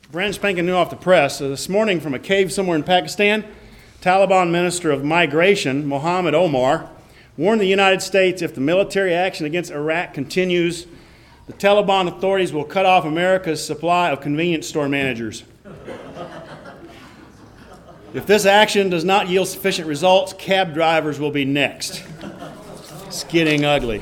Brand spanking new off the press. This morning from a cave somewhere in Pakistan, Taliban Minister of Migration, Mohammed Omar, warned the United States if the military action against Iraq continues, the Taliban authorities will cut off America's supply of convenience store managers. If this action does not yield sufficient results, cab drivers will be next. It's getting ugly.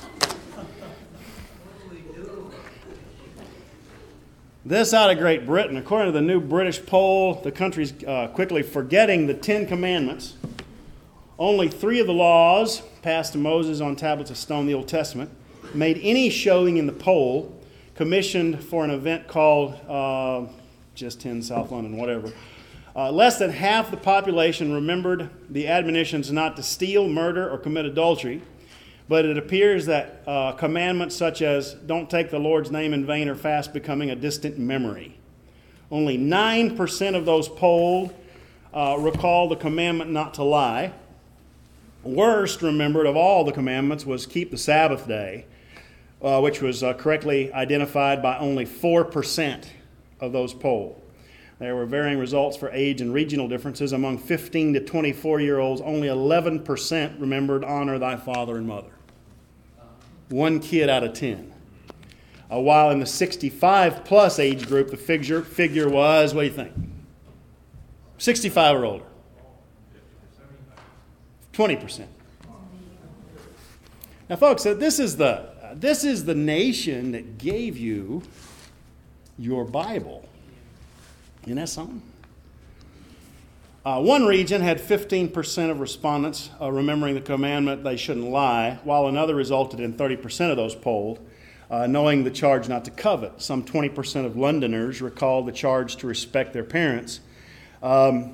This out of Great Britain. According to the new British poll, the country's quickly forgetting the Ten Commandments. Only 3 of the laws passed to Moses on tablets of stone in the Old Testament made any showing in the poll, commissioned for an event called just 10 South London, whatever. Less than half the population remembered the admonitions not to steal, murder, or commit adultery. But it appears that commandments such as don't take the Lord's name in vain are fast becoming a distant memory. Only 9% of those polled recall the commandment not to lie. Worst remembered of all the commandments was keep the Sabbath day, which was correctly identified by only 4% of those polled. There were varying results for age and regional differences. Among 15 to 24-year-olds, only 11% remembered honor thy father and mother. 1 kid out of 10. While in the 65-plus age group, the figure was, what do you think? 65 or older. 20%. Now, folks, this is the nation that gave you your Bible. Isn't that something? One region had 15% of respondents remembering the commandment they shouldn't lie, while another resulted in 30% of those polled knowing the charge not to covet. Some 20% of Londoners recalled the charge to respect their parents. I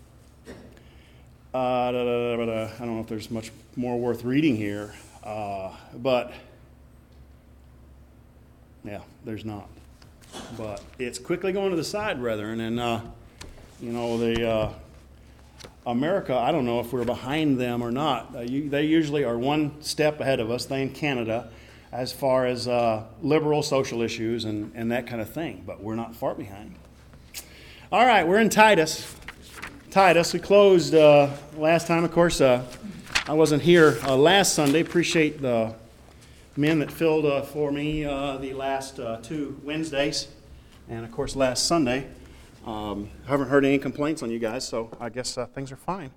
don't know if there's much more worth reading here, but yeah, there's not. But it's quickly going to the side, brethren, and America, I don't know if we're behind them or not. They usually are one step ahead of us, they in Canada, as far as liberal social issues and that kind of thing. But we're not far behind. All right, we're in Titus. We closed last time. Of course, I wasn't here last Sunday. Appreciate the men that filled for me the last 2 Wednesdays. And, of course, last Sunday. I haven't heard any complaints on you guys, so I guess things are fine.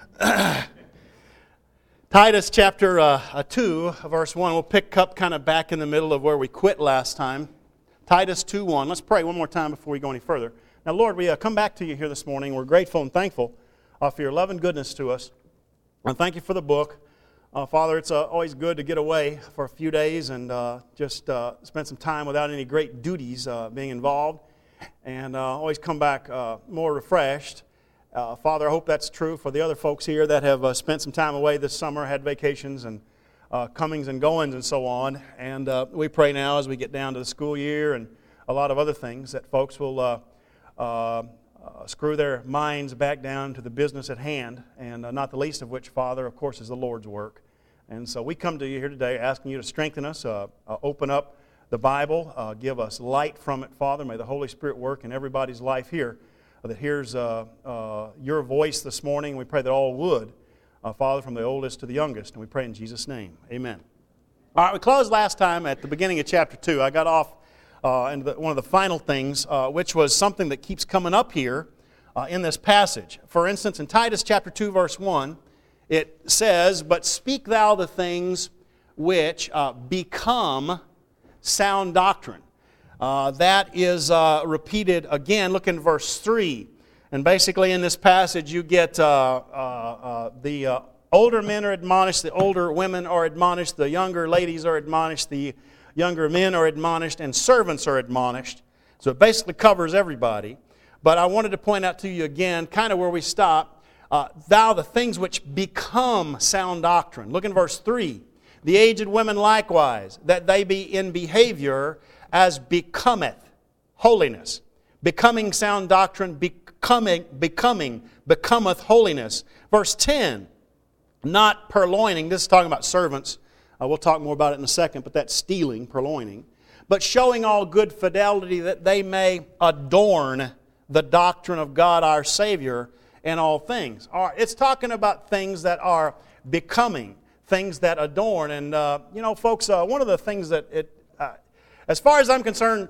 Titus chapter 2, verse 1. We'll pick up kind of back in the middle of where we quit last time. Titus 2:1. Let's pray one more time before we go any further. Now, Lord, we come back to you here this morning. We're grateful and thankful for your love and goodness to us. And thank you for the book. Father, it's always good to get away for a few days and just spend some time without any great duties being involved. And always come back more refreshed. Father, I hope that's true for the other folks here that have spent some time away this summer, had vacations and comings and goings and so on. And we pray now as we get down to the school year and a lot of other things that folks will screw their minds back down to the business at hand, and not the least of which, Father, of course, is the Lord's work. And so we come to you here today asking you to strengthen us, open up the Bible, give us light from it, Father. May the Holy Spirit work in everybody's life here that hears your voice this morning. We pray that all would, Father, from the oldest to the youngest. And we pray in Jesus' name. Amen. All right, we closed last time at the beginning of chapter 2. I got off into one of the final things, which was something that keeps coming up here in this passage. For instance, in Titus chapter 2, verse 1, it says, "But speak thou the things which become sound doctrine." That is repeated again. Look in verse 3. And basically in this passage you get the older men are admonished, the older women are admonished, the younger ladies are admonished, the younger men are admonished, and servants are admonished. So it basically covers everybody. But I wanted to point out to you again, kind of where we stopped, thou the things which become sound doctrine. Look in verse 3. The aged women likewise, that they be in behavior as becometh holiness. Becoming sound doctrine, becometh holiness. Verse 10, not purloining. This is talking about servants. We'll talk more about it in a second, but that's stealing, purloining. but showing all good fidelity that they may adorn the doctrine of God our Savior in all things. It's talking about things that are becoming, things that adorn. And, folks, one of the things that as far as I'm concerned,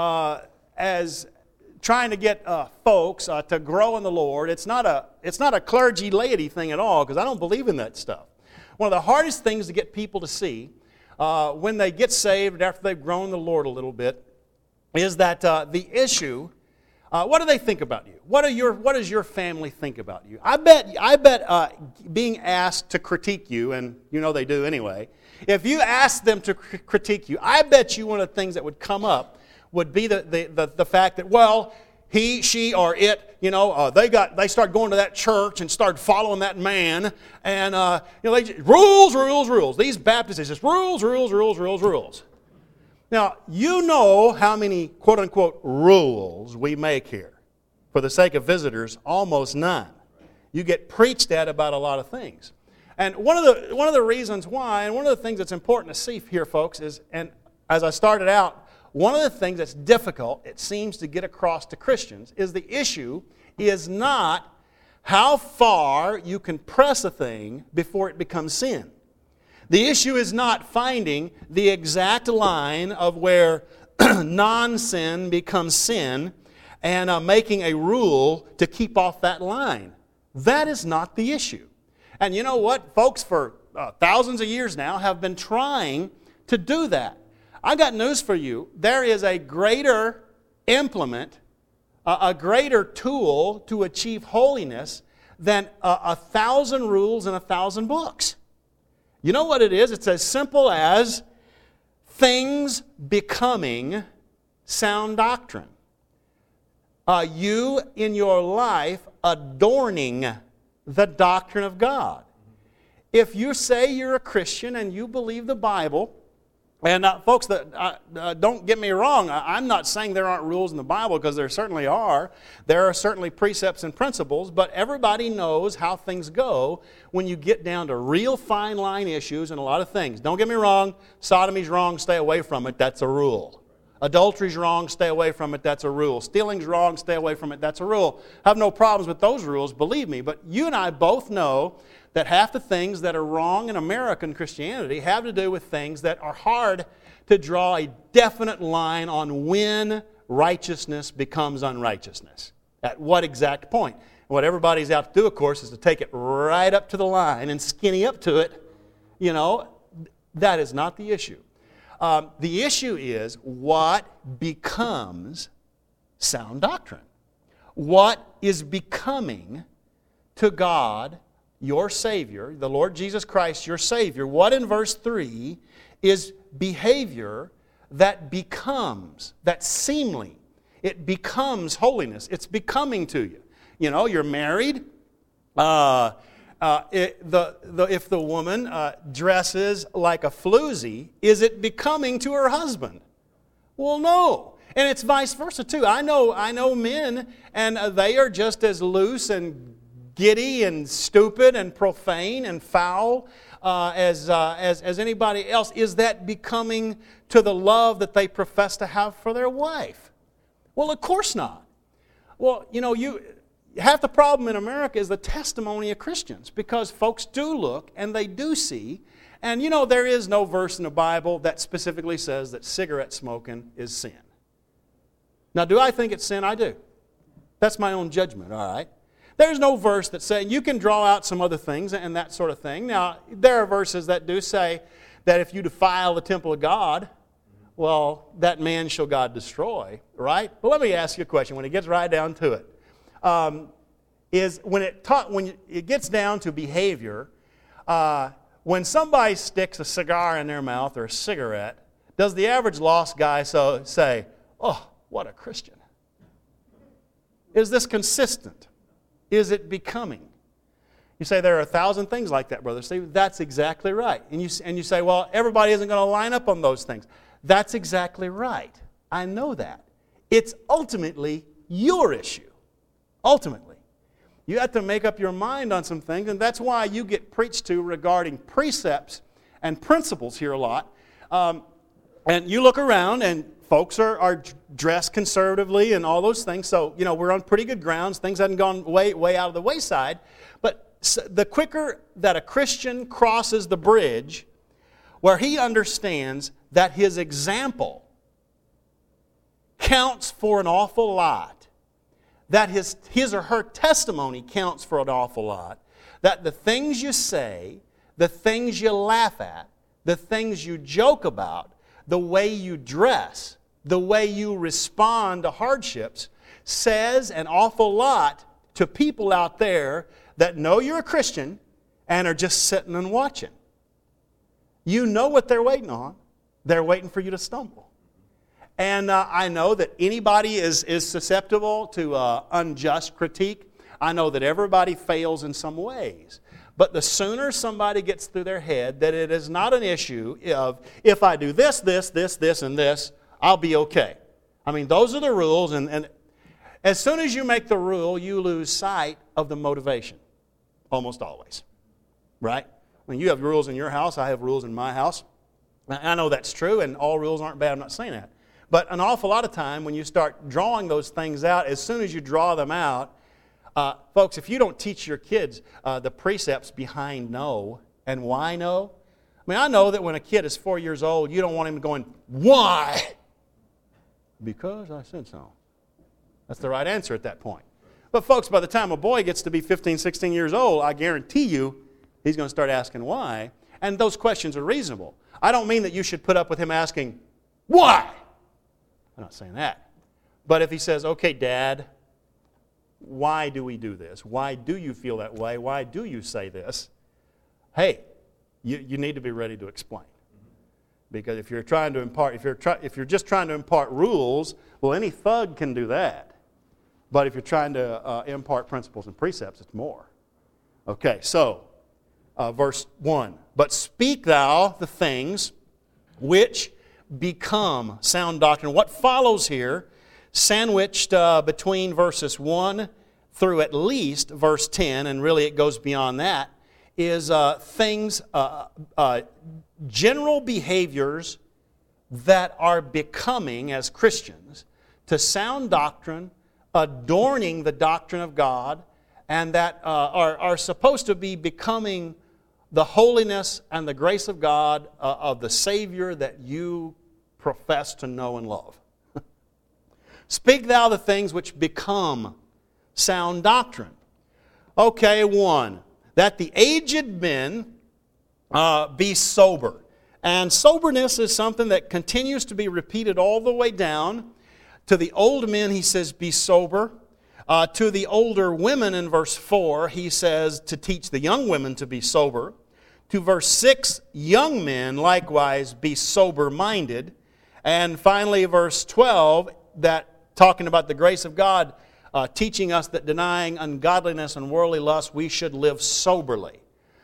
as trying to get folks to grow in the Lord, it's not a clergy laity thing at all, because I don't believe in that stuff. One of the hardest things to get people to see when they get saved after they've grown in the Lord a little bit is that the issue, what do they think about you? What does your family think about you? I bet being asked to critique you, and you know they do anyway, if you ask them to critique you, I bet you one of the things that would come up would be the fact that, well, he, she, or it, they started going to that church and started following that man, and they just, rules. These Baptists, it's just rules. Now, you know how many quote-unquote rules we make here. For the sake of visitors, almost none. You get preached at about a lot of things. And one of the reasons why, and one of the things that's important to see here, folks, is, and as I started out, one of the things that's difficult, it seems, to get across to Christians is the issue is not how far you can press a thing before it becomes sin. The issue is not finding the exact line of where non-sin becomes sin and making a rule to keep off that line. That is not the issue. And you know what? Folks for thousands of years now have been trying to do that. I got news for you. There is a greater implement, a greater tool to achieve holiness than 1,000 rules and 1,000 books. You know what it is? It's as simple as things becoming sound doctrine. You in your life adorning the doctrine of God. If you say you're a Christian and you believe the Bible, and folks, don't get me wrong, I'm not saying there aren't rules in the Bible, because there certainly are. There are certainly precepts and principles, but everybody knows how things go when you get down to real fine line issues and a lot of things. Don't get me wrong, sodomy's wrong, stay away from it, that's a rule. Adultery's wrong, stay away from it, that's a rule. Stealing's wrong, stay away from it, that's a rule. I have no problems with those rules, believe me, but you and I both know that half the things that are wrong in American Christianity have to do with things that are hard to draw a definite line on when righteousness becomes unrighteousness. At what exact point? What everybody's out to do, of course, is to take it right up to the line and skinny up to it. That is not the issue. The issue is what becomes sound doctrine. What is becoming to God, your Savior, the Lord Jesus Christ, your Savior. What in verse 3 is behavior that becomes, that's seemly. It becomes holiness. It's becoming to you. You're married. If the woman dresses like a floozy, is it becoming to her husband? Well, no. And it's vice versa too. I know men, and they are just as loose and giddy and stupid and profane and foul as anybody else. Is that becoming to the love that they profess to have for their wife? Well, of course not. Well, half the problem in America is the testimony of Christians, because folks do look and they do see, and there is no verse in the Bible that specifically says that cigarette smoking is sin. Now, do I think it's sin? I do. That's my own judgment, all right? There's no verse that says, you can draw out some other things and that sort of thing. Now, there are verses that do say that if you defile the temple of God, well, that man shall God destroy, right? But let me ask you a question when it gets right down to it. When it gets down to behavior, when somebody sticks a cigar in their mouth or a cigarette, does the average lost guy say, oh, what a Christian? Is this consistent? Is it becoming? You say there are 1,000 things like that, Brother Steve. That's exactly right. And you say, well, everybody isn't going to line up on those things. That's exactly right. I know that. It's ultimately your issue. Ultimately. You have to make up your mind on some things, and that's why you get preached to regarding precepts and principles here a lot. And you look around and folks are dressed conservatively and all those things. So, we're on pretty good grounds. Things haven't gone way out of the wayside. But the quicker that a Christian crosses the bridge where he understands that his example counts for an awful lot, that his or her testimony counts for an awful lot, that the things you say, the things you laugh at, the things you joke about, the way you dress, the way you respond to hardships says an awful lot to people out there that know you're a Christian and are just sitting and watching. You know what they're waiting on. They're waiting for you to stumble. And I know that anybody is susceptible to unjust critique. I know that everybody fails in some ways. But the sooner somebody gets through their head that it is not an issue of, if I do this, and this, I'll be okay. I mean, those are the rules. And as soon as you make the rule, you lose sight of the motivation. Almost always. Right? I mean, you have rules in your house. I have rules in my house. I know that's true, and all rules aren't bad. I'm not saying that. But an awful lot of time when you start drawing those things out, as soon as you draw them out, folks, if you don't teach your kids the precepts behind no and why no, I mean, I know that when a kid is 4 years old, you don't want him going, why? Because I said so. That's the right answer at that point. But folks, by the time a boy gets to be 15, 16 years old, I guarantee you he's going to start asking why. And those questions are reasonable. I don't mean that you should put up with him asking, why? I'm not saying that. But if he says, okay, Dad, why do we do this? Why do you feel that way? Why do you say this? Hey, you need to be ready to explain. Because if you're trying to impart, if you're just trying to impart rules, well, any thug can do that. But if you're trying to impart principles and precepts, it's more. Okay, so verse 1. But speak thou the things which become sound doctrine. What follows here, sandwiched between verses 1 through at least verse 10, and really it goes beyond that, is things, general behaviors that are becoming as Christians to sound doctrine, adorning the doctrine of God, and that are supposed to be becoming the holiness and the grace of God of the Savior that you profess to know and love. Speak thou the things which become sound doctrine. Okay, 1. That the aged men be sober. And soberness is something that continues to be repeated all the way down. To the old men, he says, be sober. To the older women in verse 4, he says to teach the young women to be sober. To verse 6, young men likewise be sober-minded. And finally, verse 12, that talking about the grace of God, teaching us that denying ungodliness and worldly lust, we should live soberly.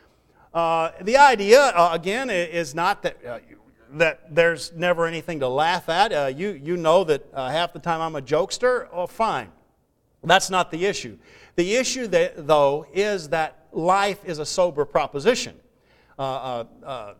The idea, again, is not that there's never anything to laugh at. You know that half the time I'm a jokester. Oh, fine. That's not the issue. The issue, though, is that life is a sober proposition. The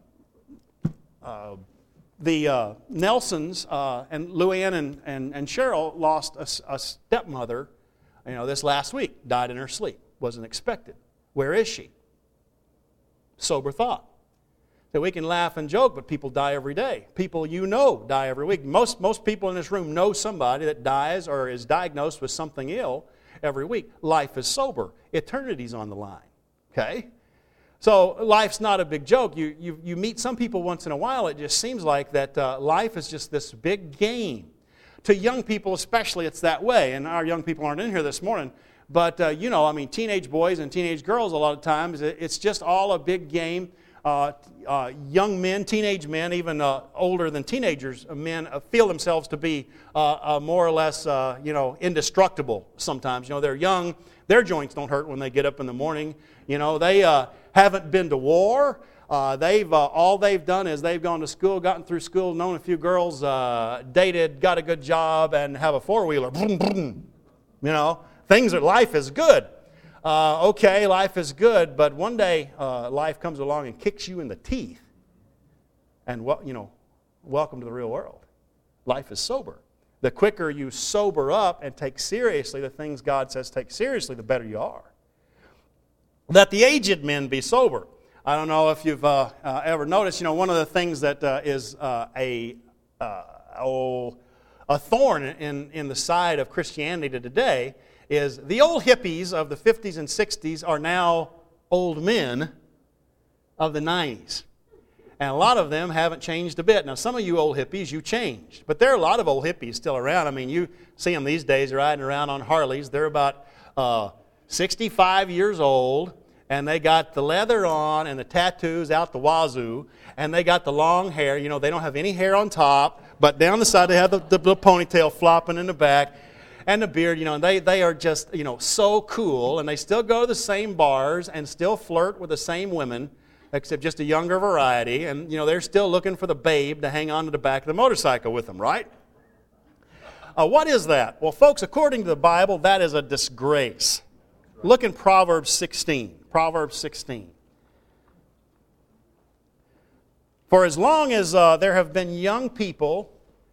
Nelsons and Luann and Cheryl lost a stepmother, this last week. Died in her sleep. Wasn't expected. Where is she? Sober thought. So we can laugh and joke, but people die every day. People die every week. Most people in this room know somebody that dies or is diagnosed with something ill every week. Life is sober. Eternity's on the line. Okay? So life's not a big joke. You meet some people once in a while, it just seems like that life is just this big game. To young people especially, it's that way. And our young people aren't in here this morning. But, teenage boys and teenage girls a lot of times, it's just all a big game. Young men, teenage men, even older than teenagers, men feel themselves to be more or less, indestructible sometimes. They're young. Their joints don't hurt when they get up in the morning. They haven't been to war. All they've done is they've gone to school, gotten through school, known a few girls, dated, got a good job, and have a four-wheeler. Life is good. Okay, life is good, but one day life comes along and kicks you in the teeth. And welcome to the real world. Life is sober. The quicker you sober up and take seriously the things God says take seriously, the better you are. That the aged men be sober. I don't know if you've ever noticed, one of the things that is a thorn in the side of Christianity today is the old hippies of the 50s and 60s are now old men of the 90s. And a lot of them haven't changed a bit. Now, some of you old hippies, you changed. But there are a lot of old hippies still around. I mean, you see them these days riding around on Harleys. They're about 65 years old, and they got the leather on and the tattoos out the wazoo, and they got the long hair. They don't have any hair on top, but down the side they have the ponytail flopping in the back, and the beard, and they are just, so cool, and they still go to the same bars and still flirt with the same women, except just a younger variety, and they're still looking for the babe to hang on to the back of the motorcycle with them, right? What is that? Well, folks, according to the Bible, that is a disgrace. Look in Proverbs 16. Proverbs 16. For as long as there have been young people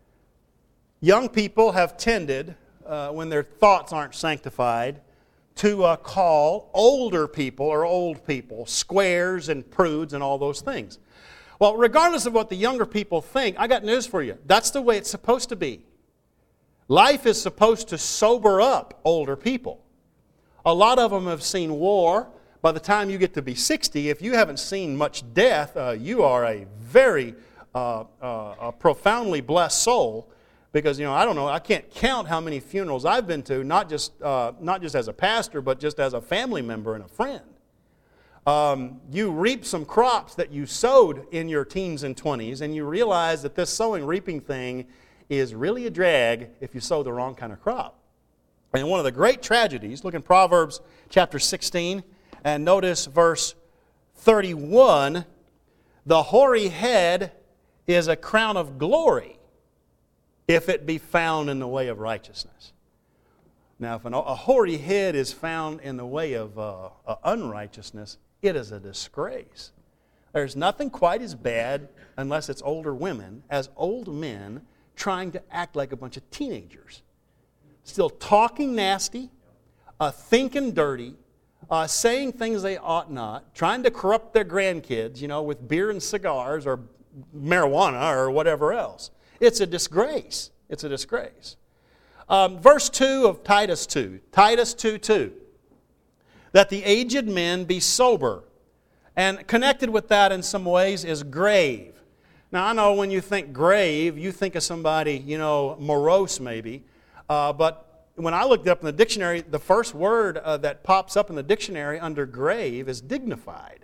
have tended, when their thoughts aren't sanctified, to call older people or old people squares and prudes and all those things. Well, regardless of what the younger people think, I got news for you. That's the way it's supposed to be. Life is supposed to sober up older people. A lot of them have seen war. By the time you get to be 60, if you haven't seen much death, you are a very profoundly blessed soul. Because, I don't know, I can't count how many funerals I've been to, not just as a pastor, but just as a family member and a friend. You reap some crops that you sowed in your teens and 20s, and you realize that this sowing-reaping thing is really a drag if you sow the wrong kind of crop. And one of the great tragedies, look in Proverbs chapter 16, and notice verse 31, the hoary head is a crown of glory, if it be found in the way of righteousness. Now, if a hoary head is found in the way of unrighteousness, it is a disgrace. There's nothing quite as bad, unless it's older women, as old men trying to act like a bunch of teenagers. Still talking nasty, thinking dirty, saying things they ought not, trying to corrupt their grandkids, with beer and cigars or marijuana or whatever else. It's a disgrace. It's a disgrace. Verse 2 of Titus 2. Titus 2:2. That the aged men be sober. And connected with that in some ways is grave. Now, I know when you think grave, you think of somebody, morose maybe. But when I looked it up in the dictionary, the first word that pops up in the dictionary under grave is dignified.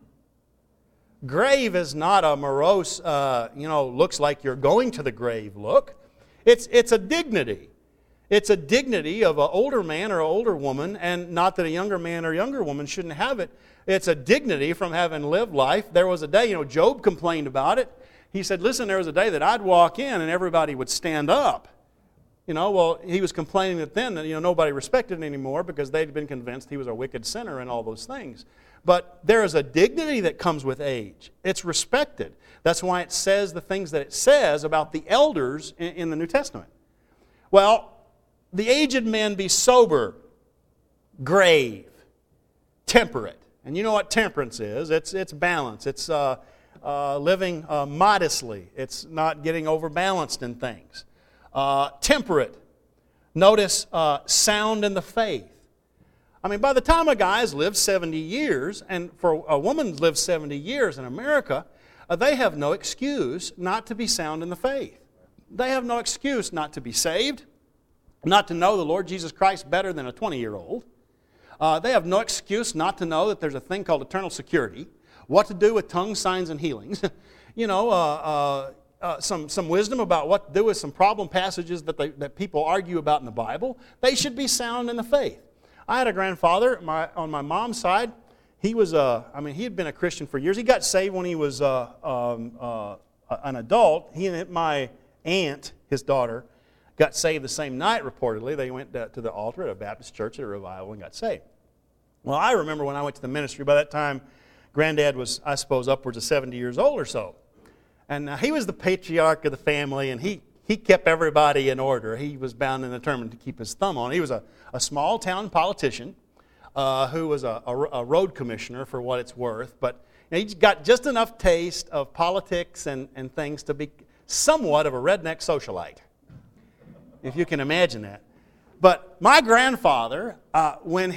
Grave is not a morose, looks like you're going to the grave look. It's a dignity. It's a dignity of an older man or an older woman, and not that a younger man or younger woman shouldn't have it. It's a dignity from having lived life. There was a day, Job complained about it. He said, listen, there was a day that I'd walk in and everybody would stand up. Well, he was complaining that then nobody respected him anymore because they'd been convinced he was a wicked sinner and all those things. But there is a dignity that comes with age. It's respected. That's why it says the things that it says about the elders in the New Testament. Well, the aged men be sober, grave, temperate. And you know what temperance is. It's balance. It's living modestly. It's not getting overbalanced in things. Temperate. Notice sound in the faith. I mean, by the time a guy's lived 70 years, and for a woman's lived 70 years in America, they have no excuse not to be sound in the faith. They have no excuse not to be saved, not to know the Lord Jesus Christ better than a 20-year-old. They have no excuse not to know that there's a thing called eternal security, what to do with tongues, signs, and healings. Some wisdom about what to do with some problem passages that people argue about in the Bible. They should be sound in the faith. I had a grandfather on my mom's side. He was he had been a Christian for years. He got saved when he was an adult. He and my aunt, his daughter, got saved the same night, reportedly. They went to the altar at a Baptist church at a revival and got saved. Well, I remember when I went to the ministry, by that time, Granddad was, I suppose, upwards of 70 years old or so. And he was the patriarch of the family, and he kept everybody in order. He was bound and determined to keep his thumb on. He was a small-town politician who was a road commissioner, for what it's worth. But he got just enough taste of politics and things to be somewhat of a redneck socialite, if you can imagine that. But my grandfather, when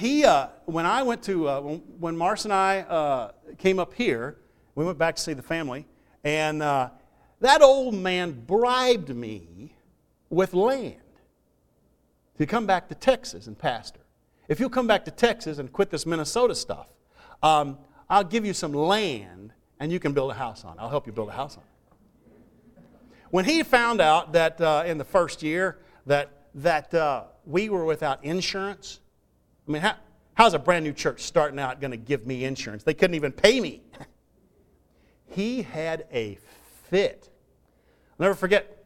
Marcy and I came up here, we went back to see the family, and that old man bribed me with land to come back to Texas and pastor. If you'll come back to Texas and quit this Minnesota stuff, I'll give you some land and you can build a house on it. I'll help you build a house on it. When he found out that in the first year that we were without insurance, I mean, how's a brand new church starting out going to give me insurance? They couldn't even pay me. He had a fit. I'll never forget.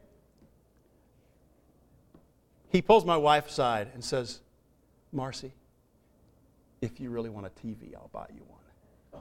He pulls my wife aside and says, Marcy, if you really want a TV, I'll buy you one.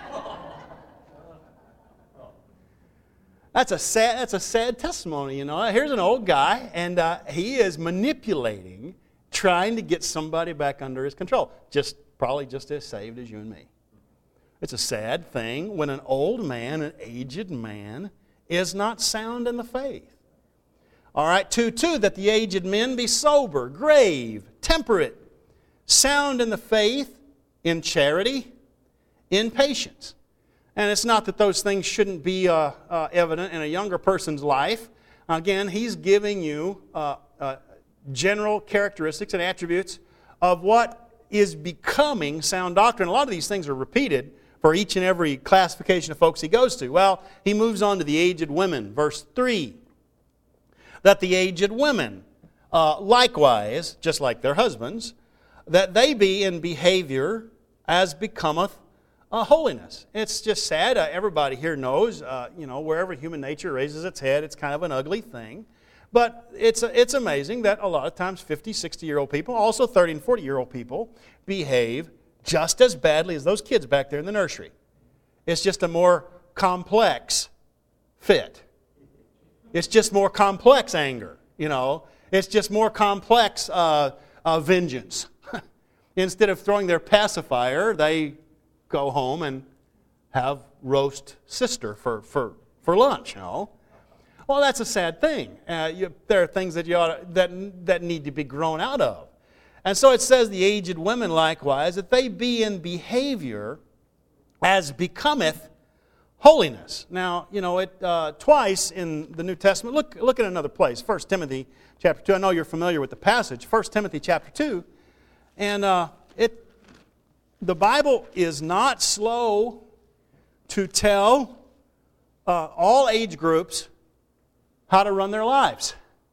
That's a sad testimony, you know. Here's an old guy, and he is manipulating, trying to get somebody back under his control. Probably just as saved as you and me. It's a sad thing when an old man, an aged man, is not sound in the faith. All right, 2:2, that the aged men be sober, grave, temperate, sound in the faith, in charity, in patience. And it's not that those things shouldn't be evident in a younger person's life. Again, he's giving you general characteristics and attributes of what is becoming sound doctrine. A lot of these things are repeated for each and every classification of folks he goes to. Well, he moves on to the aged women, verse 3. That the aged women, likewise, just like their husbands, that they be in behavior as becometh holiness. It's just sad. Everybody here knows, wherever human nature raises its head, it's kind of an ugly thing. But it's amazing that a lot of times 50, 60-year-old people, also 30 and 40-year-old people, behave just as badly as those kids back there in the nursery. It's just a more complex fit. It's just more complex anger, you know. It's just more complex vengeance. Instead of throwing their pacifier, they go home and have roast sister for lunch, you know. Well, that's a sad thing. There are things that need to be grown out of. And so it says the aged women likewise, that they be in behavior as becometh holiness. Now, you know, it twice in the New Testament, look at another place, 1 Timothy chapter 2. I know you're familiar with the passage, 1 Timothy chapter 2. And the Bible is not slow to tell all age groups how to run their lives.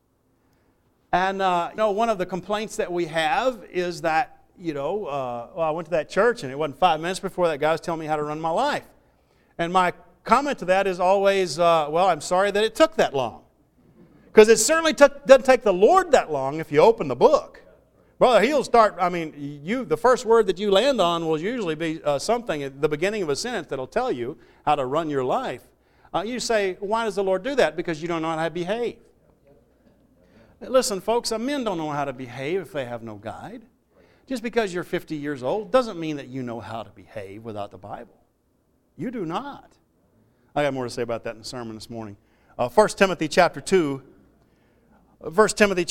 And, one of the complaints that we have is that, I went to that church and it wasn't 5 minutes before that guy was telling me how to run my life. And my comment to that is always, I'm sorry that it took that long. Because it certainly doesn't take the Lord that long if you open the book. Brother, he'll start, the first word that you land on will usually be something at the beginning of a sentence that'll tell you how to run your life. You say, why does the Lord do that? Because you don't know how to behave. Listen, folks, men don't know how to behave if they have no guide. Just because you're 50 years old doesn't mean that you know how to behave without the Bible. You do not. I got more to say about that in the sermon this morning. 1 Timothy chapter 2, verse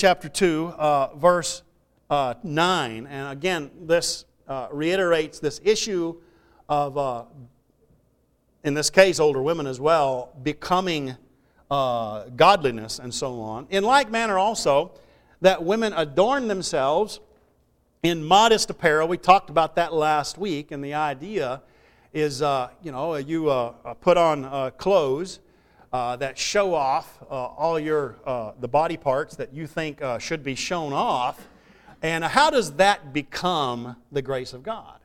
9. And again, this reiterates this issue of, in this case, older women as well, becoming godliness and so on. In like manner also, that women adorn themselves in modest apparel. We talked about that last week, and the idea is, you put on clothes that show off all the body parts that you think should be shown off. And how does that become the grace of God?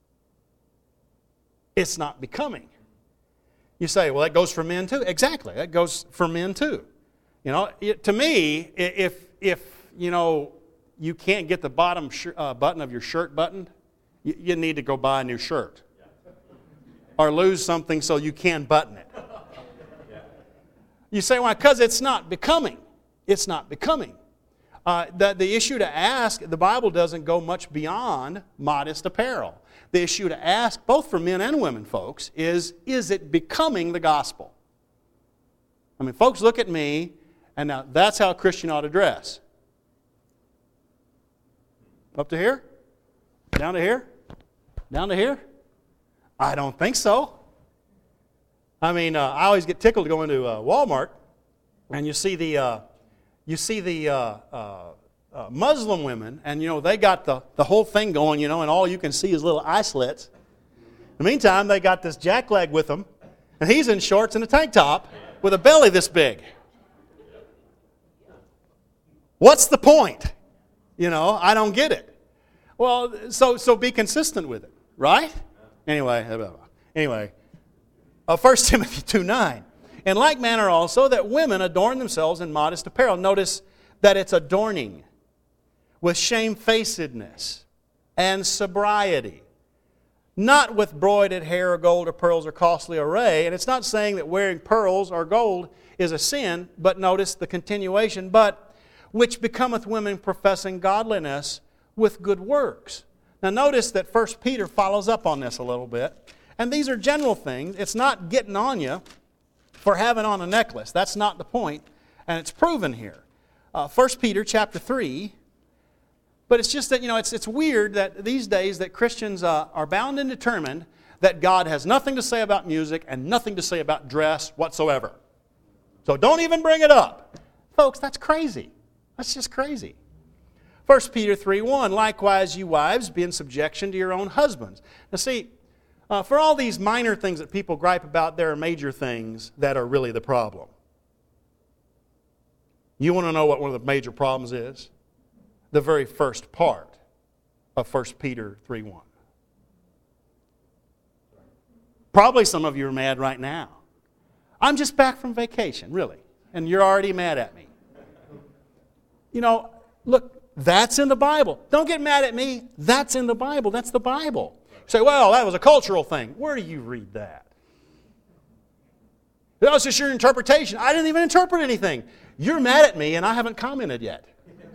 It's not becoming. You say, well, that goes for men too. Exactly, that goes for men too. To me, if you can't get the bottom button of your shirt buttoned, you need to go buy a new shirt. Or lose something so you can button it. You say, why? Because it's not becoming. It's not becoming. The issue to ask, the Bible doesn't go much beyond modest apparel. The issue to ask, both for men and women, folks, is it becoming the gospel? I mean, folks look at me, and now that's how a Christian ought to dress. Up to here? Down to here? Down to here? I don't think so. I mean, I always get tickled to go into Walmart, and you see the Muslim women, and they got the whole thing going, and all you can see is little eye slits. In the meantime, they got this jackleg with them, and he's in shorts and a tank top with a belly this big. What's the point? I don't get it. Well, so be consistent with it, right? Anyway, 1 Timothy 2:9. In like manner also that women adorn themselves in modest apparel. Notice that it's adorning with shamefacedness and sobriety. Not with broided hair or gold or pearls or costly array. And it's not saying that wearing pearls or gold is a sin, but notice the continuation. But which becometh women professing godliness with good works. Now notice that 1 Peter follows up on this a little bit. And these are general things. It's not getting on you for having on a necklace. That's not the point. And it's proven here. 1 Peter chapter 3. But it's just that, it's weird that these days that Christians are bound and determined that God has nothing to say about music and nothing to say about dress whatsoever. So don't even bring it up. Folks, that's crazy. That's just crazy. 1 Peter 3:1, likewise, you wives, be in subjection to your own husbands. Now see, for all these minor things that people gripe about, there are major things that are really the problem. You want to know what one of the major problems is? The very first part of 1 Peter 3:1. Probably some of you are mad right now. I'm just back from vacation, really, and you're already mad at me. Look, that's in the Bible. Don't get mad at me. That's in the Bible. That's the Bible. You say, well, that was a cultural thing. Where do you read that? That was just your interpretation. I didn't even interpret anything. You're mad at me, and I haven't commented yet.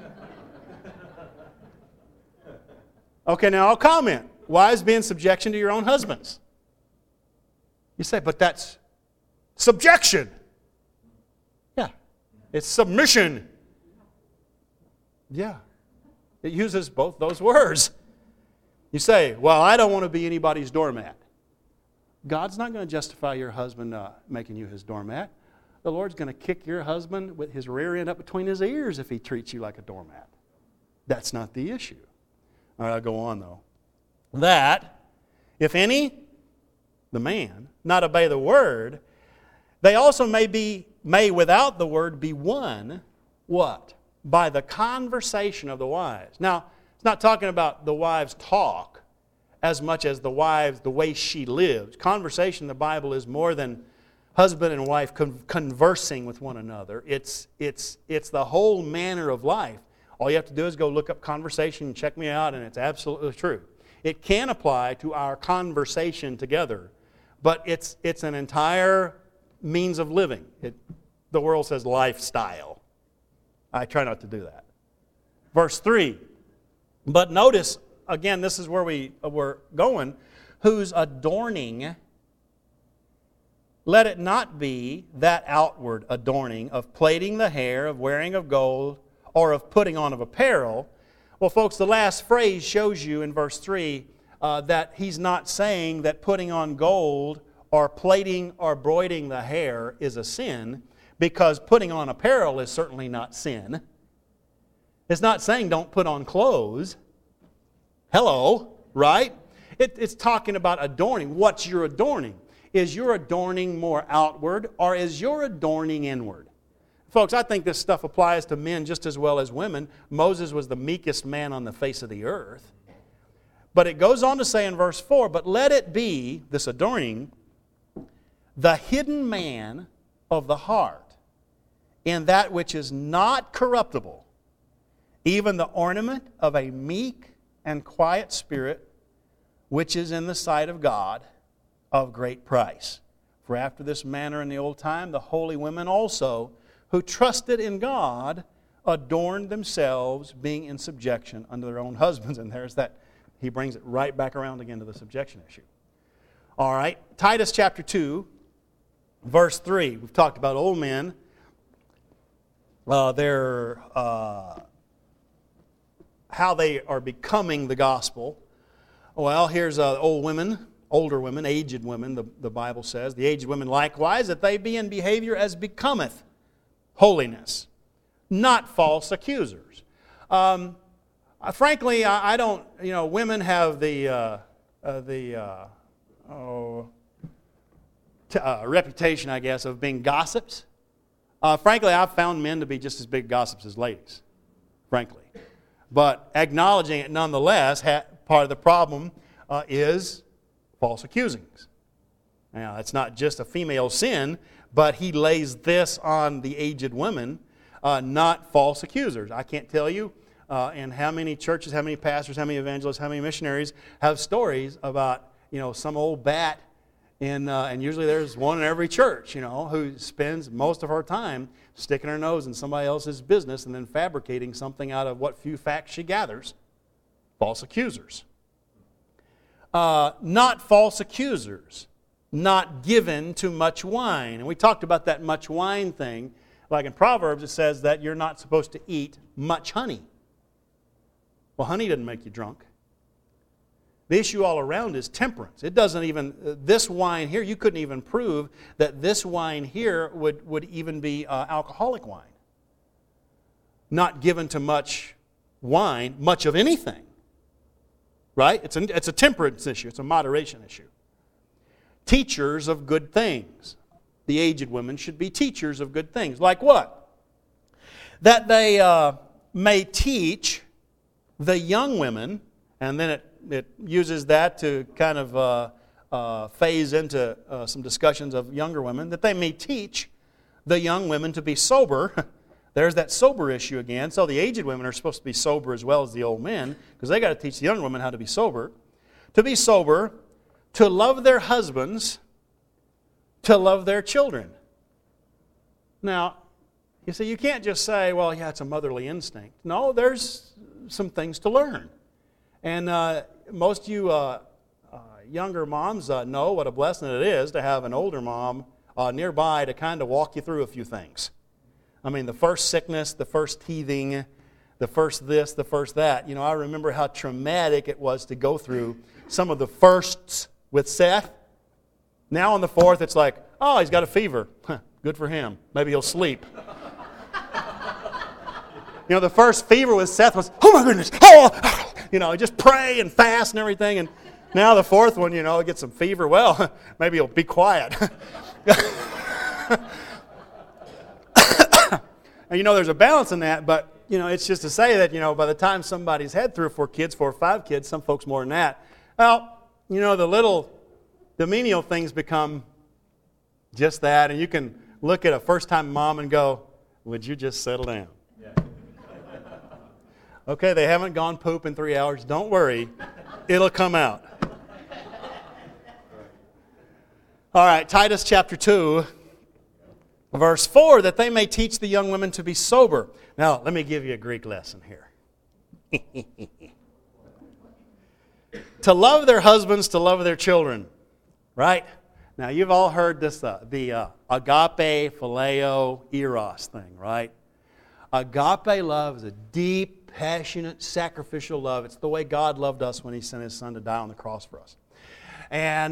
Okay, now I'll comment. Wives, be in subjection to your own husbands. You say, but that's subjection. Yeah, it's submission. Yeah, it uses both those words. You say, well, I don't want to be anybody's doormat. God's not going to justify your husband making you his doormat. The Lord's going to kick your husband with his rear end up between his ears if he treats you like a doormat. That's not the issue. All right, I'll go on though. That, if any, the man, not obey the word, they also may without the word be won, what? By the conversation of the wives. Now, it's not talking about the wives' talk as much as the wives, the way she lives. Conversation in the Bible is more than husband and wife conversing with one another. It's the whole manner of life. All you have to do is go look up conversation and check me out, and it's absolutely true. It can apply to our conversation together, but it's an entire means of living. The world says lifestyle. I try not to do that. Verse 3. But notice, again, this is where we're going. Whose adorning, let it not be that outward adorning of plaiting the hair, of wearing of gold, or of putting on of apparel. Well, folks, the last phrase shows you in verse 3 that he's not saying that putting on gold or plaiting or broiding the hair is a sin, because putting on apparel is certainly not sin. It's not saying don't put on clothes. Hello, right? It's talking about adorning. What's your adorning? Is your adorning more outward, or is your adorning inward? Folks, I think this stuff applies to men just as well as women. Moses was the meekest man on the face of the earth. But it goes on to say in verse 4, but let it be, this adorning, the hidden man of the heart, in that which is not corruptible, even the ornament of a meek and quiet spirit, which is in the sight of God of great price. For after this manner in the old time, the holy women also, who trusted in God, adorned themselves, being in subjection unto their own husbands. And there's that. He brings it right back around again to the subjection issue. All right, Titus chapter 2, verse 3. We've talked about old men. How they are becoming the gospel. Well, here's old women, older women, aged women, the Bible says. The aged women likewise, that they be in behavior as becometh holiness, not false accusers. Frankly, I don't, women have the reputation, I guess, of being gossips. Frankly, I've found men to be just as big gossips as ladies, frankly. But acknowledging it nonetheless, part of the problem is false accusings. Now, it's not just a female sin, but he lays this on the aged women, not false accusers. I can't tell you in how many churches, how many pastors, how many evangelists, how many missionaries have stories about, some old bat, and usually there's one in every church, who spends most of her time sticking her nose in somebody else's business and then fabricating something out of what few facts she gathers. False accusers. Not false accusers. Not given to much wine. And we talked about that much wine thing. Like in Proverbs, it says that you're not supposed to eat much honey. Well, honey doesn't make you drunk. The issue all around is temperance. It doesn't even, this wine here, you couldn't even prove that this wine here would even be alcoholic wine. Not given to much wine, much of anything. Right? It's a temperance issue. It's a moderation issue. Teachers of good things. The aged women should be teachers of good things. Like what? That they may teach the young women, and then it uses that to kind of phase into some discussions of younger women, that they may teach the young women to be sober. There's that sober issue again. So the aged women are supposed to be sober as well as the old men, because they got to teach the young women how to be sober. To be sober, to love their husbands, to love their children. Now, you see, you can't just say, well, yeah, it's a motherly instinct. No, there's some things to learn. And most of you younger moms know what a blessing it is to have an older mom nearby to kind of walk you through a few things. I mean, the first sickness, the first teething, the first this, the first that. I remember how traumatic it was to go through some of the firsts with Seth. Now on the fourth, it's like, oh, he's got a fever. Good for him. Maybe he'll sleep. The first fever with Seth was, oh my goodness, oh, just pray and fast and everything. And now the fourth one, gets some fever. Well, maybe he'll be quiet. And there's a balance in that, but, it's just to say that, by the time somebody's had 3 or 4 kids, 4 or 5 kids, some folks more than that, well, the menial things become just that, and you can look at a first-time mom and go, would you just settle down? Yeah. Okay, they haven't gone poop in 3 hours. Don't worry. It'll come out. All right, Titus chapter 2, verse 4, that they may teach the young women to be sober. Now, let me give you a Greek lesson here. To love their husbands, to love their children. Right? Now, you've all heard this, the agape, phileo, eros thing, right? Agape love is a deep, passionate, sacrificial love. It's the way God loved us when He sent His Son to die on the cross for us. And,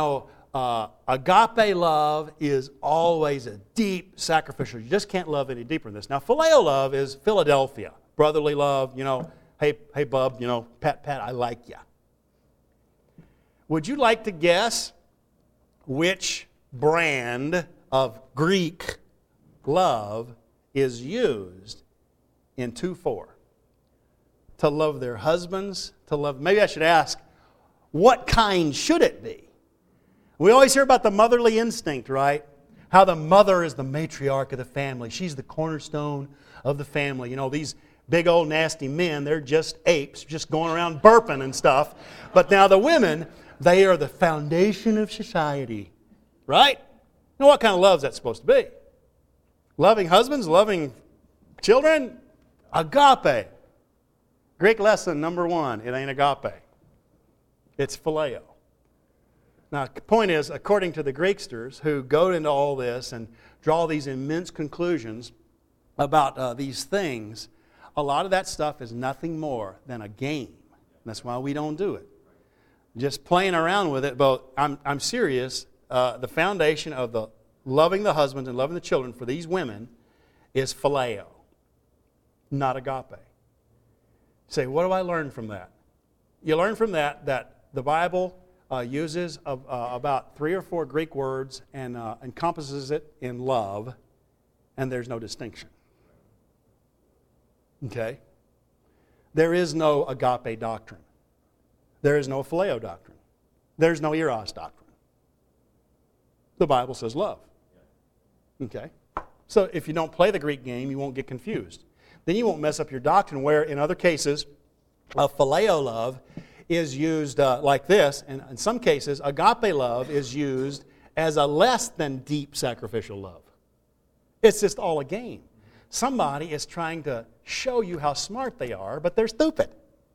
agape love is always a deep, sacrificial. You just can't love any deeper than this. Now, phileo love is Philadelphia. Brotherly love, hey, bub, pat, I like you. Would you like to guess which brand of Greek love is used in 2:4? To love their husbands, maybe I should ask, what kind should it be? We always hear about the motherly instinct, right? How the mother is the matriarch of the family. She's the cornerstone of the family. These big old nasty men, they're just apes, just going around burping and stuff. But now the women, they are the foundation of society, right? Now, what kind of love is that supposed to be? Loving husbands, loving children? Agape. Greek lesson number 1, it ain't agape. It's phileo. Now, the point is, according to the Greeksters who go into all this and draw these immense conclusions about these things, a lot of that stuff is nothing more than a game. That's why we don't do it. Just playing around with it, but I'm serious. The foundation of the loving the husbands and loving the children for these women is phileo, not agape. You say, what do I learn from that? You learn from that the Bible uses about 3 or 4 Greek words and encompasses it in love, and there's no distinction. Okay? There is no agape doctrine. There is no phileo doctrine. There's no eros doctrine. The Bible says love. Okay? So if you don't play the Greek game, you won't get confused. Then you won't mess up your doctrine, where in other cases, a phileo love is used like this, and in some cases, agape love is used as a less than deep sacrificial love. It's just all a game. Somebody is trying to show you how smart they are, but they're stupid.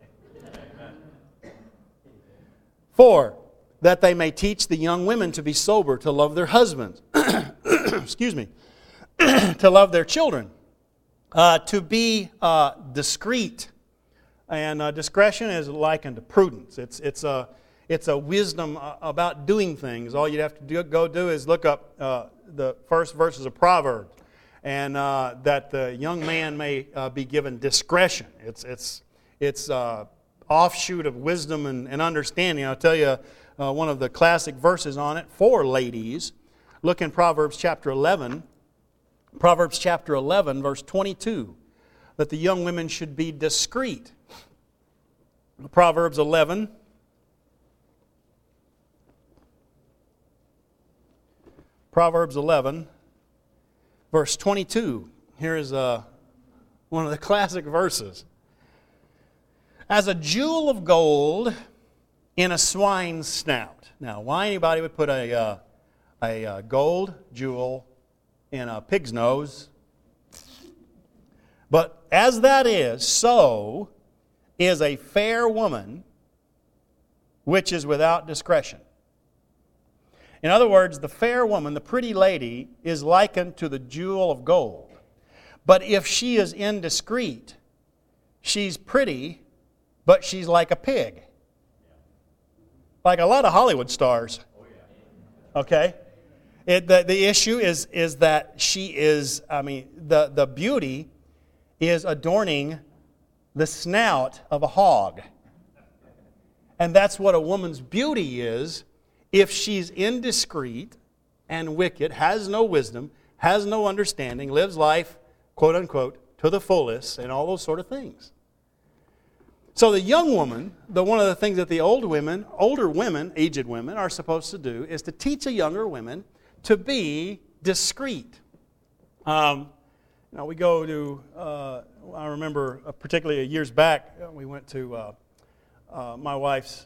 4, that they may teach the young women to be sober, to love their husbands, excuse me, to love their children, to be discreet. And discretion is likened to prudence. It's a wisdom about doing things. All you'd have to go do is look up the first verses of Proverbs, and that the young man may be given discretion. It's offshoot of wisdom and understanding. I'll tell you one of the classic verses on it for ladies. Look in Proverbs chapter 11. Proverbs chapter 11, verse 22, that the young women should be discreet. Proverbs 11, verse 22. Here is one of the classic verses. As a jewel of gold in a swine's snout. Now, why anybody would put a gold jewel in a pig's nose? But as that is, so is a fair woman which is without discretion. In other words, the fair woman, the pretty lady, is likened to the jewel of gold. But if she is indiscreet, she's pretty, but she's like a pig. Like a lot of Hollywood stars. Okay? The issue is that she is, the beauty is adorning the snout of a hog. And that's what a woman's beauty is. If she's indiscreet and wicked, has no wisdom, has no understanding, lives life, quote unquote, to the fullest, and all those sort of things. So the young woman, one of the things that the older women, aged women, are supposed to do is to teach a younger women to be discreet. We go to, I remember particularly years back, we went to all my wife's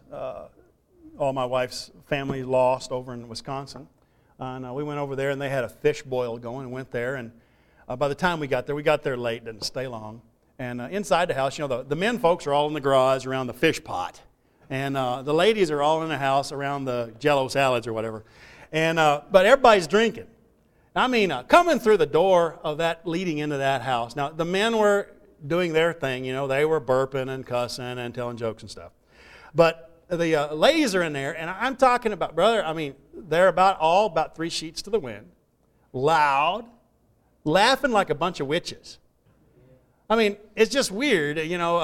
family lost over in Wisconsin. And we went over there and they had a fish boil going and went there. And by the time we got there late, didn't stay long. And inside the house, the men folks are all in the garage around the fish pot. And the ladies are all in the house around the Jell-O salads or whatever. And but everybody's drinking. Coming through the door of that leading into that house. Now, the men were doing their thing. They were burping and cussing and telling jokes and stuff. But the ladies are in there, and I'm talking about, brother, they're about 3 sheets to the wind, loud, laughing like a bunch of witches. It's just weird,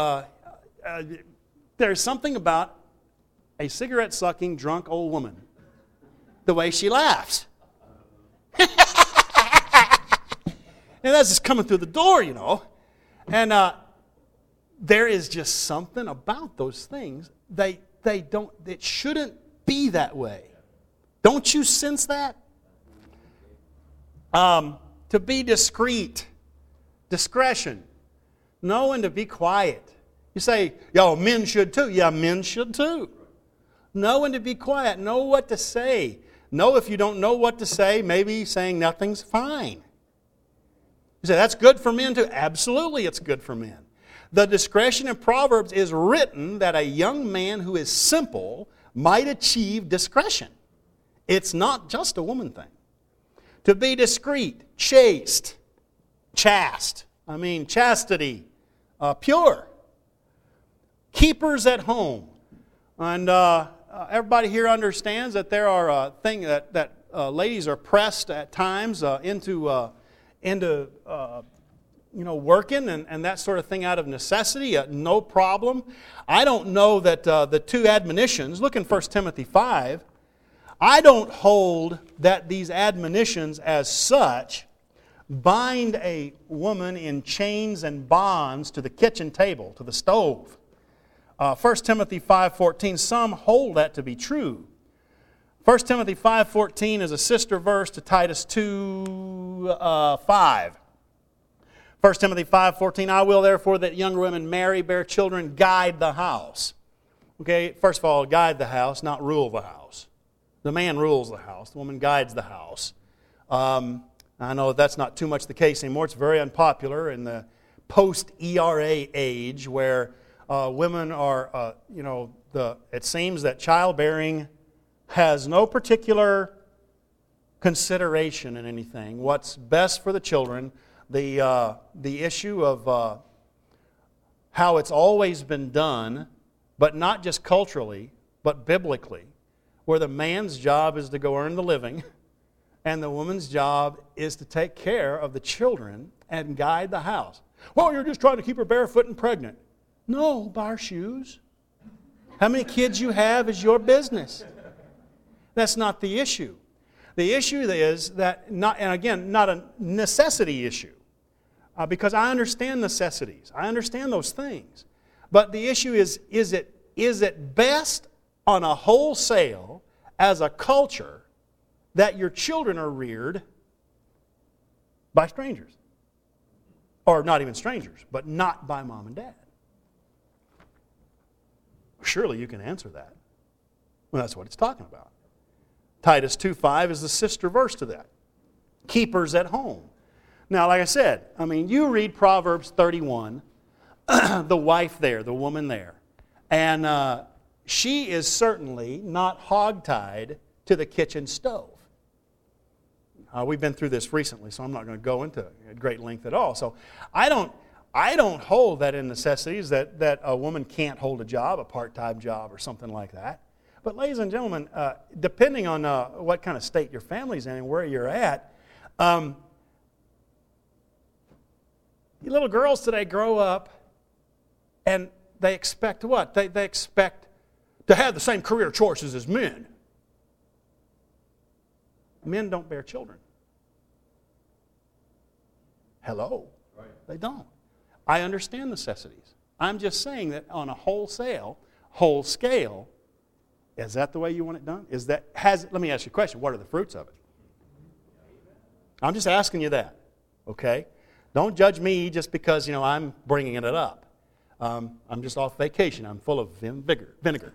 there's something about a cigarette-sucking, drunk old woman, the way she laughs. And that's just coming through the door, And there is just something about those things. It shouldn't be that way. Don't you sense that? To be discreet, discretion, know when to be quiet. You say, men should too. Yeah, men should too. Know when to be quiet. Know what to say. No, if you don't know what to say, maybe saying nothing's fine. You say, that's good for men too. Absolutely, it's good for men. The discretion in Proverbs is written that a young man who is simple might achieve discretion. It's not just a woman thing. To be discreet, chaste, chastity, pure. Keepers at home. And everybody here understands that there are things that ladies are pressed at times into working and that sort of thing out of necessity. No problem. I don't know that the two admonitions, look in 1 Timothy 5, I don't hold that these admonitions as such bind a woman in chains and bonds to the kitchen table, to the stove. 1 Timothy 5:14, some hold that to be true. 1 Timothy 5:14 is a sister verse to Titus 2:5. 1 Timothy 5:14, I will therefore that younger women marry, bear children, guide the house. Okay, first of all, guide the house, not rule the house. The man rules the house. The woman guides the house. I know that's not too much the case anymore. It's very unpopular in the post-ERA age where women are, it seems that childbearing has no particular consideration in anything. What's best for the children, the issue of how it's always been done, but not just culturally, but biblically, where the man's job is to go earn the living, and the woman's job is to take care of the children and guide the house. Well, you're just trying to keep her barefoot and pregnant. No, buy her shoes. How many kids you have is your business. That's not the issue. The issue is that, not a necessity issue, because I understand necessities. I understand those things. But the issue is it best on a wholesale as a culture that your children are reared by strangers? Or not even strangers, but not by mom and dad. Surely you can answer that. Well, that's what it's talking about. Titus 2:5 is the sister verse to that. Keepers at home. Now, like I said, you read Proverbs 31, the wife there, the woman there, and she is certainly not hogtied to the kitchen stove. We've been through this recently, so I'm not going to go into great length at all. So I don't hold that in necessities that a woman can't hold a job, a part-time job or something like that. But ladies and gentlemen, depending on what kind of state your family's in and where you're at, little girls today grow up and they expect what? They expect to have the same career choices as men. Men don't bear children. Hello? Right. They don't. I understand necessities. I'm just saying that on a whole scale, is that the way you want it done? Let me ask you a question. What are the fruits of it? I'm just asking you that. Okay? Don't judge me just because, I'm bringing it up. I'm just off vacation. I'm full of vinegar.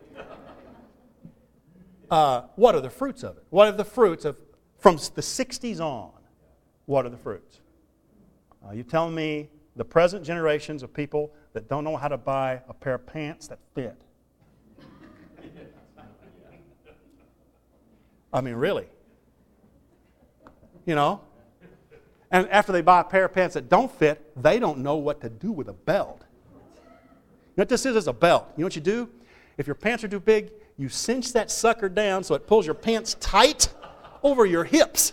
What are the fruits of it? What are the fruits from the 60s on? What are the fruits? You telling me the present generations of people that don't know how to buy a pair of pants that fit? Really? And after they buy a pair of pants that don't fit, they don't know what to do with a belt. You know what this is? It's a belt. You know what you do? If your pants are too big, you cinch that sucker down so it pulls your pants tight over your hips.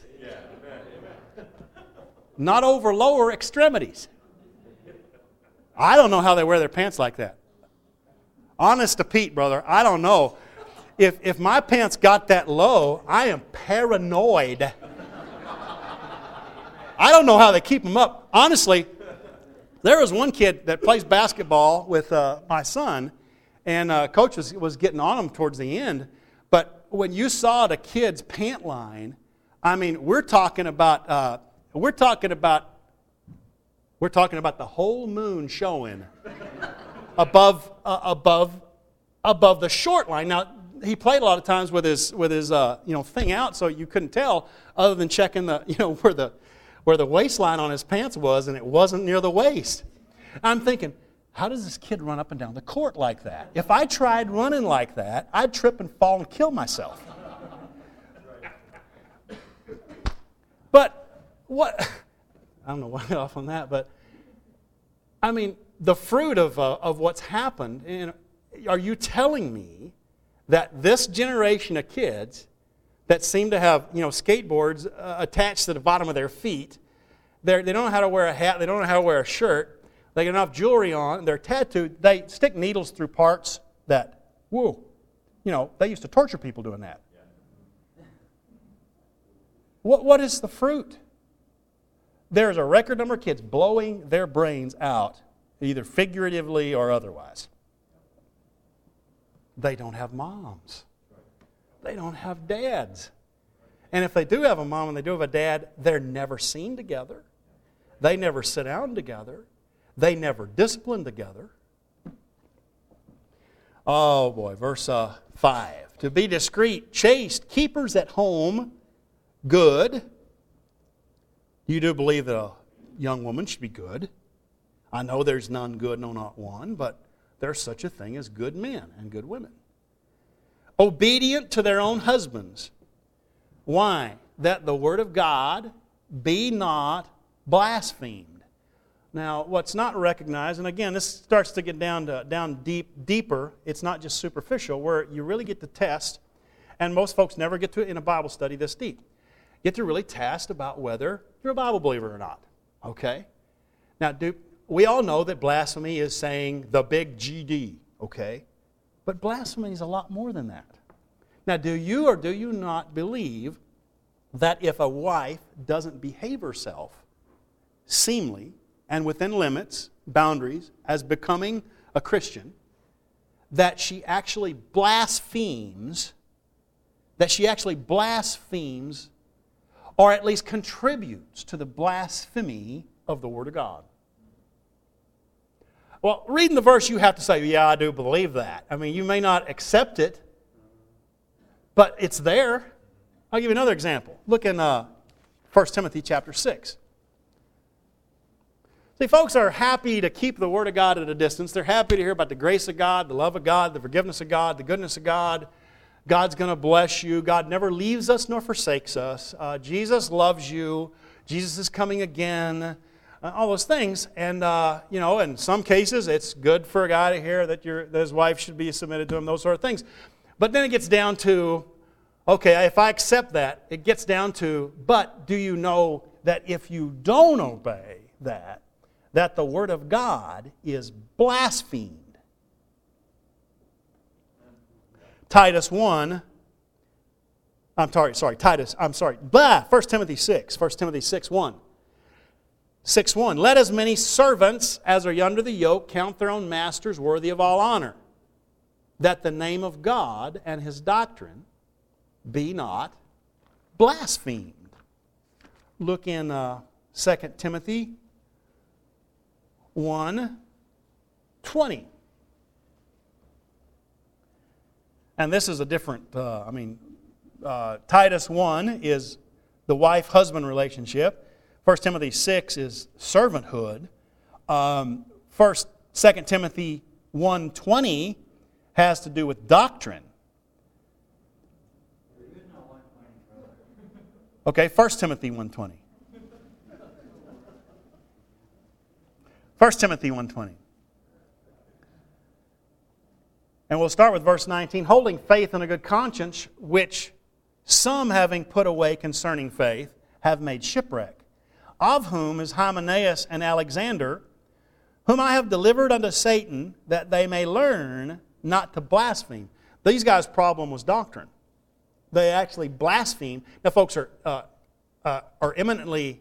Not over lower extremities. I don't know how they wear their pants like that. Honest to Pete, brother, I don't know. If my pants got that low, I am paranoid. I don't know how they keep them up. Honestly, there was one kid that plays basketball with my son, and Coach was getting on him towards the end. But when you saw the kid's pant line, we're talking about the whole moon showing above the short line. Now, he played a lot of times with his thing out, so you couldn't tell other than checking where the waistline on his pants was, and it wasn't near the waist. I'm thinking, how does this kid run up and down the court like that? If I tried running like that, I'd trip and fall and kill myself. But what? I don't know why I got off on that, but I mean, the fruit of what's happened. Are you telling me that this generation of kids that seem to have skateboards attached to the bottom of their feet, they don't know how to wear a hat, they don't know how to wear a shirt, they get enough jewelry on, they're tattooed, they stick needles through parts that, they used to torture people doing that. What is the fruit? There's a record number of kids blowing their brains out, either figuratively or otherwise. They don't have moms. They don't have dads. And if they do have a mom and they do have a dad, they're never seen together. They never sit down together. They never discipline together. Oh boy, verse 5. To be discreet, chaste, keepers at home, good. You do believe that a young woman should be good. I know there's none good, no, not one, but there's such a thing as good men and good women. Obedient to their own husbands. Why? That the word of God be not blasphemed. Now, what's not recognized, and again, this starts to get down deeper. It's not just superficial, where you really get to test, and most folks never get to it in a Bible study this deep. Get to really test about whether you're a Bible believer or not. Okay? Now, we all know that blasphemy is saying the big GD, okay? But blasphemy is a lot more than that. Now, do you or do you not believe that if a wife doesn't behave herself seemly and within limits, boundaries, as becoming a Christian, that she actually blasphemes, or at least contributes to the blasphemy of the Word of God? Well, reading the verse, you have to say, yeah, I do believe that. I mean, you may not accept it, but it's there. I'll give you another example. Look in 1 Timothy chapter 6. See, folks are happy to keep the Word of God at a distance. They're happy to hear about the grace of God, the love of God, the forgiveness of God, the goodness of God. God's going to bless you. God never leaves us nor forsakes us. Jesus loves you. Jesus is coming again. All those things. And, in some cases, it's good for a guy to hear that his wife should be submitted to him, those sort of things. But then it gets down to, okay, if I accept that, it gets down to, but do you know that if you don't obey that the Word of God is blasphemed? Titus 1, 1 Timothy 6, 1 Timothy 6:1. 6:1, let as many servants as are under the yoke count their own masters worthy of all honor, that the name of God and His doctrine be not blasphemed. Look in 2 Timothy 1:20. And this is a different, Titus 1 is the wife-husband relationship. 1 Timothy 6 is servanthood. 2 Timothy 1:20 has to do with doctrine. Okay, 1 Timothy 1:20. 1 Timothy 1:20. And we'll start with verse 19. Holding faith and a good conscience, which some having put away concerning faith, have made shipwreck, of whom is Hymenaeus and Alexander, whom I have delivered unto Satan, that they may learn not to blaspheme. These guys' problem was doctrine. They actually blaspheme. Now, folks are eminently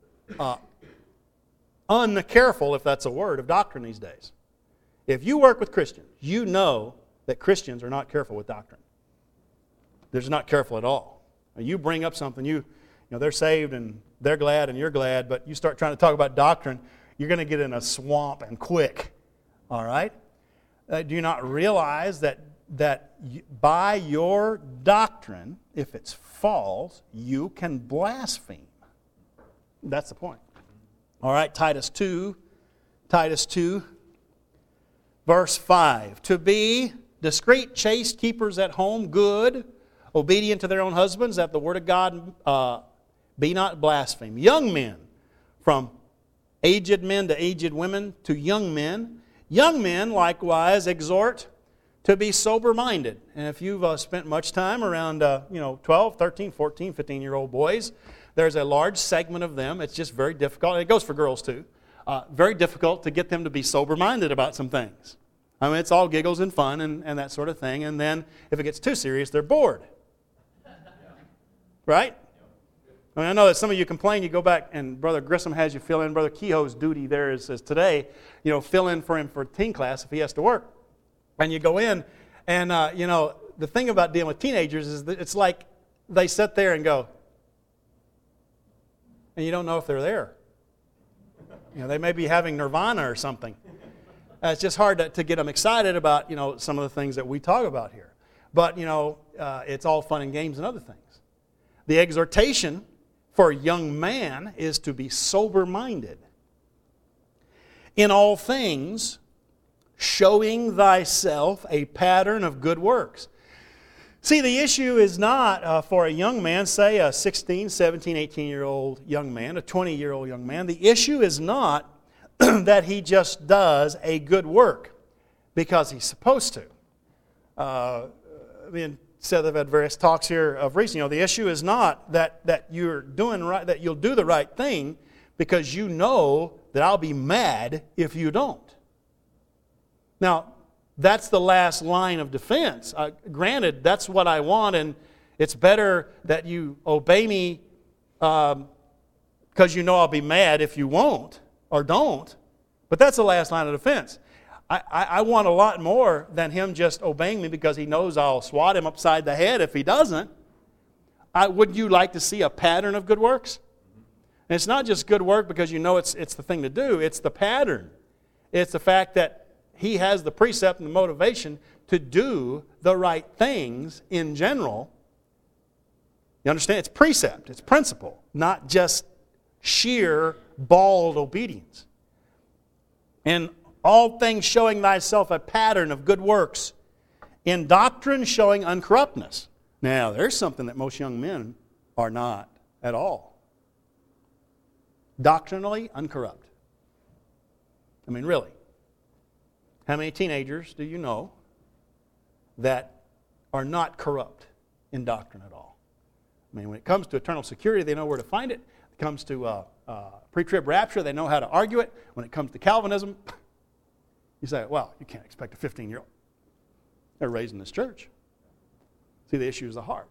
uncareful, if that's a word, of doctrine these days. If you work with Christians, you know that Christians are not careful with doctrine. They're just not careful at all. You bring up something, they're saved and they're glad and you're glad, but you start trying to talk about doctrine, you're going to get in a swamp and quick. All right? Do you not realize that by your doctrine, if it's false, you can blaspheme. That's the point. All right, Titus 2, verse 5. To be discreet, chaste, keepers at home, good, obedient to their own husbands, that the word of God be not blasphemed. Young men, from aged men to aged women to young men. Young men likewise exhort to be sober-minded. And if you've spent much time around 12, 13, 14, 15-year-old boys, there's a large segment of them. It's just very difficult. And it goes for girls too. Very difficult to get them to be sober-minded about some things. I mean, it's all giggles and fun and that sort of thing. And then if it gets too serious, they're bored. Right? I mean, I know that some of you complain, you go back and Brother Grissom has you fill in. Brother Kehoe's duty there is today, fill in for him for teen class if he has to work. And you go in and, the thing about dealing with teenagers is that it's like they sit there and go, and you don't know if they're there. They may be having nirvana or something. It's just hard to get them excited about, some of the things that we talk about here. But, it's all fun and games and other things. The exhortation for a young man is to be sober-minded. In all things, showing thyself a pattern of good works. See, the issue is not for a young man, say a 16, 17, 18-year-old young man, a 20-year-old young man. The issue is not that he just does a good work because he's supposed to. Said I've had various talks here of recent. The issue is not that you're doing right, that you'll do the right thing because you know that I'll be mad if you don't. Now, that's the last line of defense. Granted, that's what I want, and it's better that you obey me because you know I'll be mad if you won't or don't. But that's the last line of defense. I want a lot more than him just obeying me because he knows I'll swat him upside the head if he doesn't. Would you like to see a pattern of good works? And it's not just good work because you know it's the thing to do. It's the pattern. It's the fact that he has the precept and the motivation to do the right things in general. You understand? It's precept. It's principle, not just sheer bald obedience. And all things showing thyself a pattern of good works, in doctrine showing uncorruptness. Now, there's something that most young men are not at all. Doctrinally uncorrupt. I mean, really. How many teenagers do you know that are not corrupt in doctrine at all? I mean, when it comes to eternal security, they know where to find it. When it comes to pre-trib rapture, they know how to argue it. When it comes to Calvinism, you say, well, you can't expect a 15-year-old. They're raised in this church. See, the issue is the heart.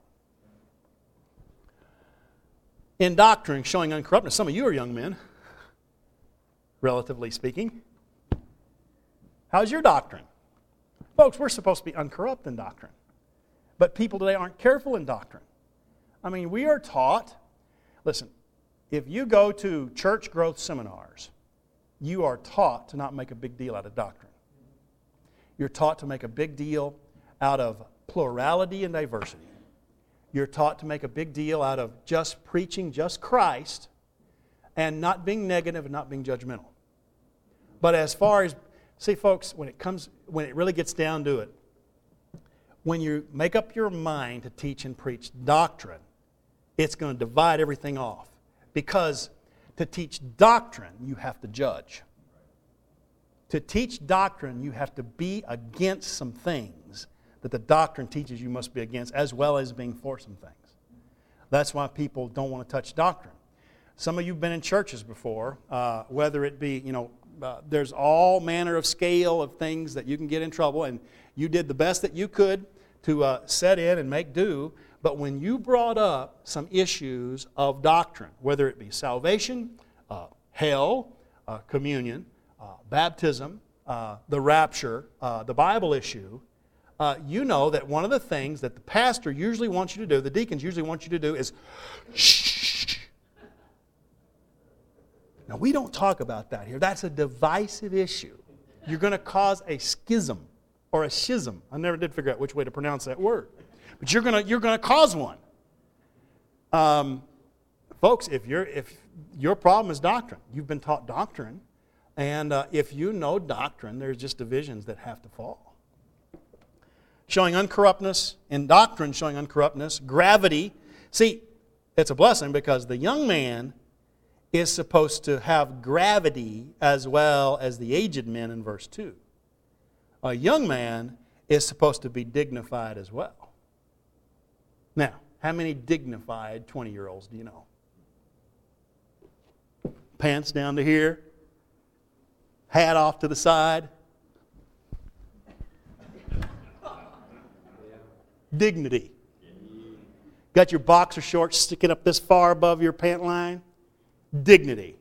In doctrine, showing uncorruptness. Some of you are young men, relatively speaking. How's your doctrine? Folks, we're supposed to be uncorrupt in doctrine. But people today aren't careful in doctrine. I mean, we are taught, listen, if you go to church growth seminars, you are taught to not make a big deal out of doctrine. You're taught to make a big deal out of plurality and diversity. You're taught to make a big deal out of just preaching just Christ and not being negative and not being judgmental. But as far as, see folks, when it really gets down to it, when you make up your mind to teach and preach doctrine, it's going to divide everything off. Because to teach doctrine, you have to judge. To teach doctrine, you have to be against some things that the doctrine teaches you must be against, as well as being for some things. That's why people don't want to touch doctrine. Some of you have been in churches before, whether it be, there's all manner of scale of things that you can get in trouble, and you did the best that you could to set in and make do. But when you brought up some issues of doctrine, whether it be salvation, hell, communion, baptism, the rapture, the Bible issue, you know that one of the things that the pastor usually wants you to do, the deacons usually want you to do is shh. Now, we don't talk about that here. That's a divisive issue. You're going to cause a schism. or a schism. I never did figure out which way to pronounce that word. But you're gonna cause one. Folks, if your problem is doctrine, you've been taught doctrine, and if you know doctrine, there's just divisions that have to fall. Showing uncorruptness, in doctrine showing uncorruptness, gravity. See, it's a blessing because the young man is supposed to have gravity as well as the aged men in verse 2. A young man is supposed to be dignified as well. Now, how many dignified 20-year-olds do you know? Pants down to here, hat off to the side. Dignity. Got your boxer shorts sticking up this far above your pant line? Dignity.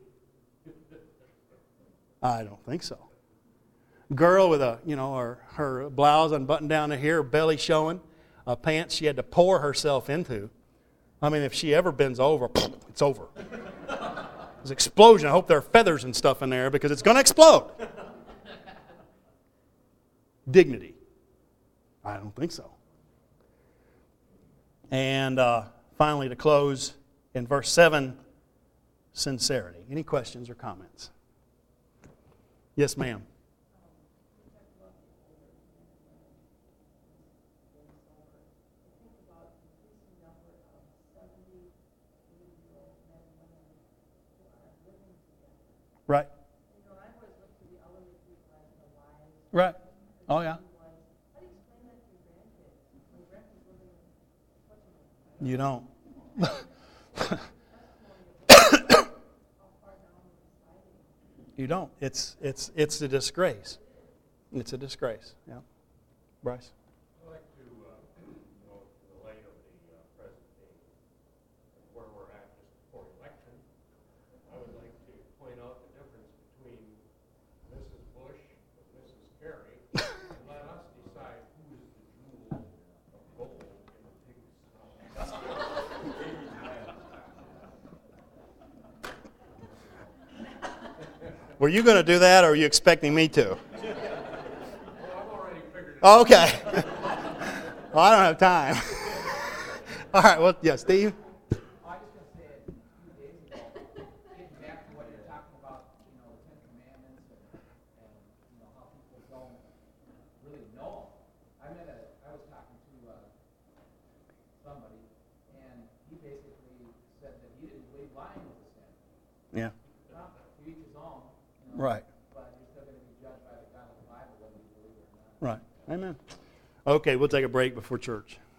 I don't think so. Girl with her blouse unbuttoned down to here, belly showing, pants she had to pour herself into. I mean, if she ever bends over, it's over. There's an explosion. I hope there are feathers and stuff in there because it's going to explode. Dignity. I don't think so. And finally, to close, in verse 7, sincerity. Any questions or comments? Yes, ma'am. Right. Right. Oh, yeah. You don't. You don't. It's a disgrace. It's a disgrace. Yeah. Bryce? I'd like to, in the light of the present day, where we're at just before election, I would like to point out the difference between Mrs. Bush and Mrs. Kerry, and let us decide who is the jewel of gold in the pig's snout. Were you going to do that, or are you expecting me to? Well, I've already figured it out. Oh, okay. Well, I don't have time. All right. Well, yeah, Steve. I was going to say a few days ago, getting back to what you're talking about, the Ten Commandments and how people don't really know. I was talking to somebody, and he basically said that he didn't believe lying was a sin. Yeah. Well, to each his own. Right. But you're still going to be judged by the God of the Bible, whether you believe it or not. Right. Amen. Okay, we'll take a break before church.